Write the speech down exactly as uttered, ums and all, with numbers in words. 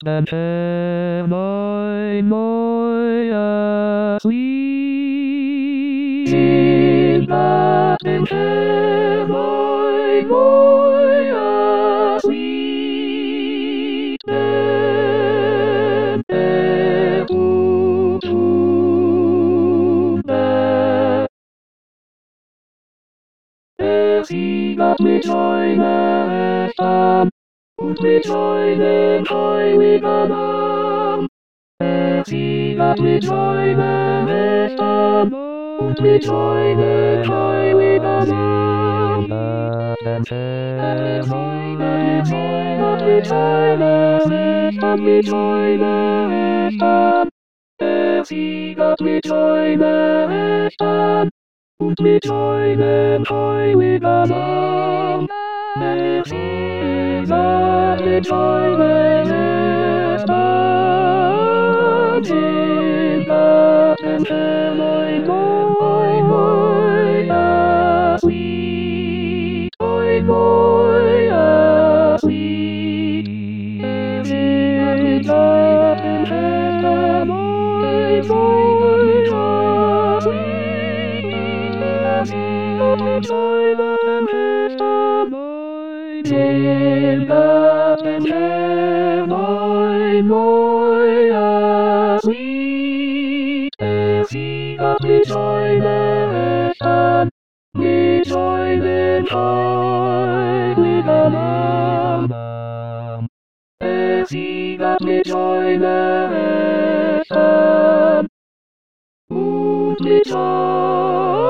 and have my moya sweet. Sing that and have my moya sweet. Then have to to that. Sie got me joy the time, und me joy the joy we got on. Sie got me joy the time, und me joy the joy we got on. And have joy the joy, got me joy the got me joy the time. Sie got me joy the time. Und mit Freude freu wir zusammen. Merci, sag mit Freude zusammen. In Garten für mein Moi, Moi, ja, sweet. Moi, Moi, ja, sweet. In Garten für Moi, Moi, ja, sweet. Joy that has my dear that and have my moya sweet. He got me joy that has me joy that joy with a lamb. He got me joy that has me joy.